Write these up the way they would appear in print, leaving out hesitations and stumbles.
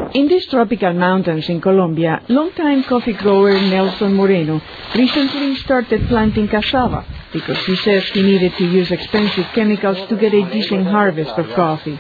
In these tropical mountains in Colombia, longtime coffee grower Nelson Moreno recently started planting cassava because he says he needed to use expensive chemicals to get a decent harvest of coffee.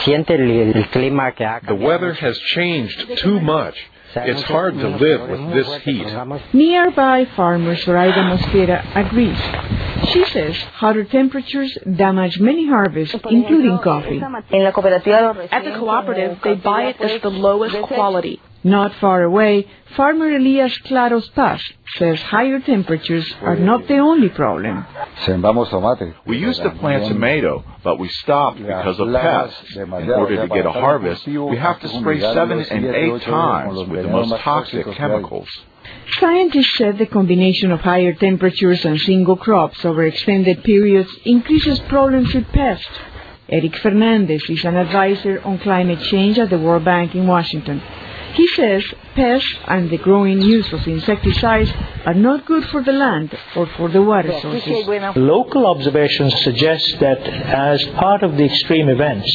The weather has changed too much. It's hard to live with this heat. Nearby farmer Zoraida Mosquera agrees. She says hotter temperatures damage many harvests, including coffee. At the cooperative, they buy it as the lowest quality. Not far away, farmer Elias Claros Paz says higher temperatures are not the only problem. We used to plant tomato, but we stopped because of pests. In order to get a harvest, we have to spray 7 and 8 times with the most toxic chemicals. Scientists said the combination of higher temperatures and single crops over extended periods increases problems with pests. Eric Fernandez is an advisor on climate change at the World Bank in Washington. He says pests and the growing use of insecticides are not good for the land or for the water sources. Local observations suggest that as part of the extreme events,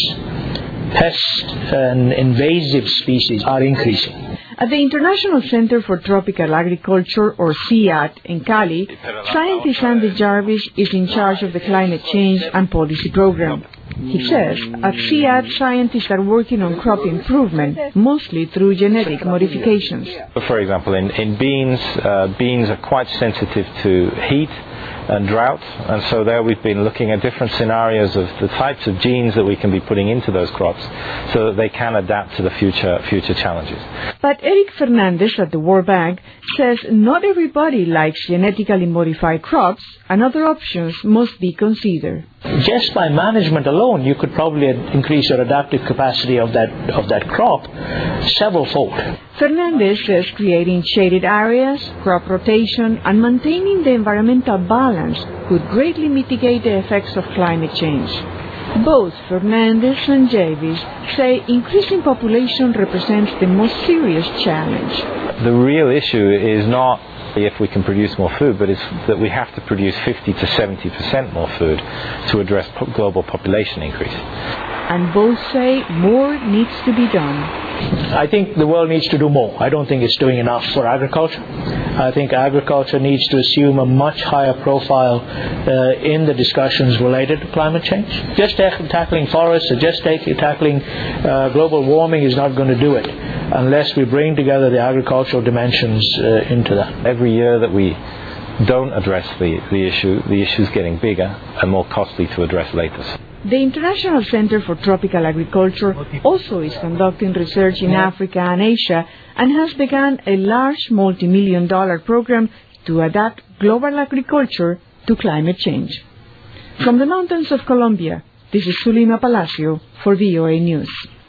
pests and invasive species are increasing. At the International Center for Tropical Agriculture, or CIAT, in Cali, scientist Andy Jarvis is in charge of the climate change and policy program. He says at CIAT, scientists are working on crop improvement, mostly through genetic modifications. For example, in beans, beans are quite sensitive to heat and drought, and so there we've been looking at different scenarios of the types of genes that we can be putting into those crops so that they can adapt to the future challenges. But Eric Fernandez at the World Bank says not everybody likes genetically modified crops, and other options must be considered. Just by management alone, you could probably increase your adaptive capacity of that crop several-fold. Fernandez says creating shaded areas, crop rotation, and maintaining the environmental balance could greatly mitigate the effects of climate change. Both Fernandez and Jarvis say increasing population represents the most serious challenge. The real issue is not if we can produce more food, but it's that we have to produce 50 to 70% more food to address global population increase. And both say more needs to be done. I think the world needs to do more. I don't think it's doing enough for agriculture. I think agriculture needs to assume a much higher profile in the discussions related to climate change. Just tackling forests or just tackling global warming is not going to do it unless we bring together the agricultural dimensions into that. Every year that we don't address the issue is getting bigger and more costly to address later. The International Center for Tropical Agriculture also is conducting research in Africa and Asia and has begun a large multi-million-dollar program to adapt global agriculture to climate change. From the mountains of Colombia, this is Zulima Palacio for VOA News.